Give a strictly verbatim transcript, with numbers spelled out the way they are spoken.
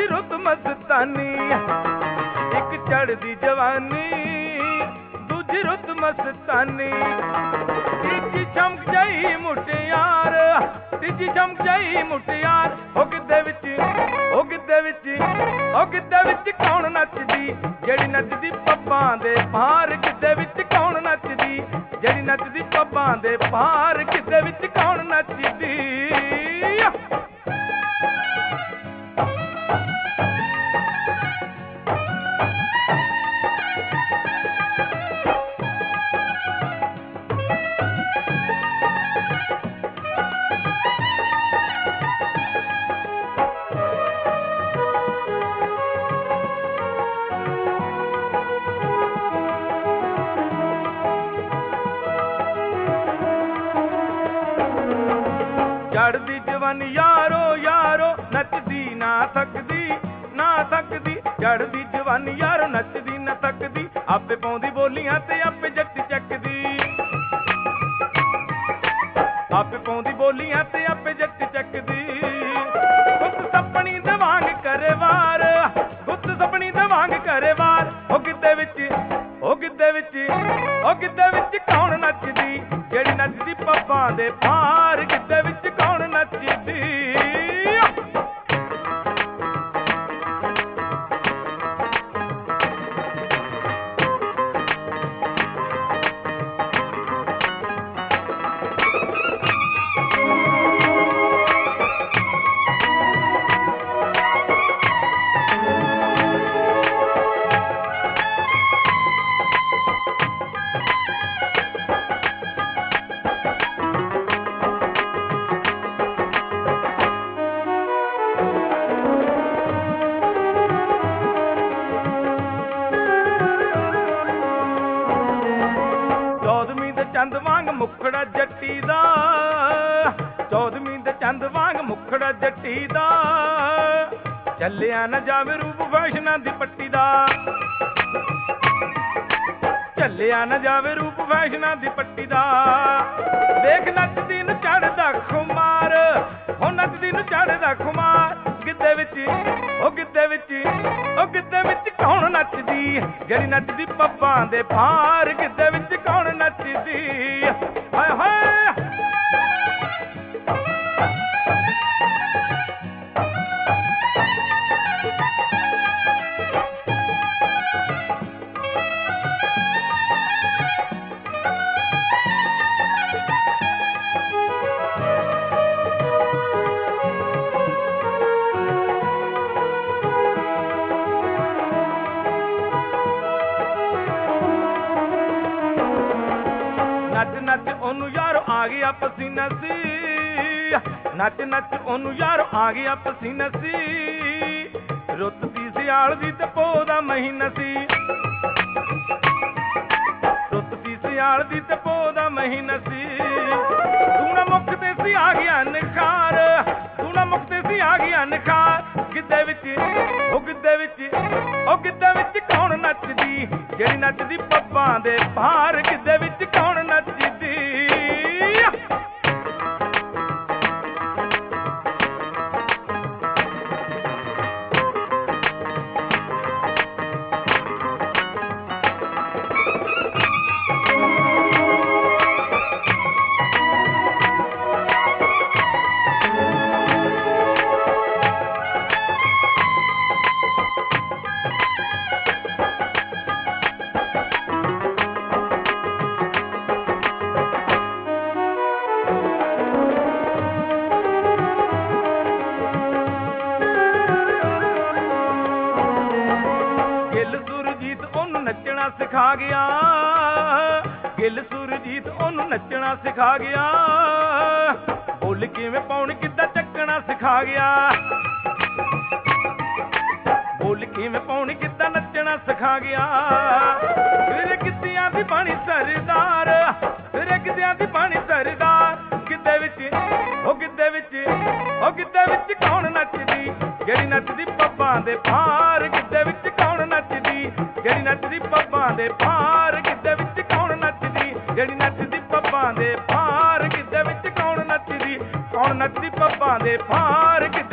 दूजी रुत मस्तानी, एक चढ़दी जवानी दूजी रुत मस्तानी। तीजी चमक जाई मुटियार, तीजी चमक जाई मुटियार। ओ गिद्धे विच ओ गिद्धे विच ओ गिद्धे विच कौन नचदी, जेड़ी नचदी पब्बां दे पार। गिद्धे विच कौन नचदी, जेड़ी नचदी पब्बां दे पार। गिद्धे विच कौन नचदी। चढ़दी जवानी यारो यारो नचदी ना थकदी ना थकदी। चढ़दी जवानी यारो नचदी ना थकदी। आपे पाउंदी बोलियां ते आपे जट्टी चकदी, आपे पाउंदी बोलियां ते आपे जट्टी चकदी। गुत्त सपनी दे वांग करे वार, गुत्त सपनी दे वांग करे वार। ओ गिद्धे विच ओ गिद्धे विच ओ गिद्धे विच कौन नचदी, जेड़ी नचदी पब्बां दे पार। गिद्धे विच कौन नचदी। चंद वांग मुखड़ा जट्टी दा, चौदहवीं दे चंद वांग मुखड़ा जट्टी दा। चलिया न जावे रूप फैशना दी पट्टी दा, चलिया न जावे रूप फैशना दी पट्टी दा। देख नचदी न चढ़दा खुमार, हो नचदी न चढ़दा खुमार। गिद्धे विच ओ गिद्धे विच ओ गिद्धे विच कौन नचदी, जेड़ी नचदी पब्बां दे पार। गिद्धे विच कौन नचदी। हाय हाय नच नच ओनू यारो आ गया पसीना सी, नच नच ओनू यारो आ गया पसीना सी। रुत दी सियाल दी ते पो दा महीना सी, रुत दी सियाल दी ते पो दा महीना सी। तू ना मुकते सी आ गया निखार, तू ना मुकते सी आ गया निखार। गिद्धे विच ओ गिद्धे विच ओ गिद्धे विच कौन नचदी, जेड़ी नचदी पब्बां दे पार। गिद्धे विच कौन नचदी। नचना सिखा गया, गिल सुरजीत ओनू नचना सिखा गया। बोल किवें पाउण किद्दां चक्कना सिखा गया, बोल किवें पाउण किद्दां नचना सिखा गया। फिर गिद्धियां दी बणी सरदार, फिर गिद्धियां दी बणी सरदार। गिद्धे विच ओ गिद्धे विच ओ गिद्धे विच कौन नचदी, जेड़ी नचदी पब्बां दे पार। गिद्धे विच कौन नचदी, जेड़ी नचदी पब्बां दे पार। गिद्धे विच कौन नचदी, जेड़ी नचदी पब्बां दे पार। गिद्धे विच कौन नचदी, कौन नचदी पब्बां दे पार।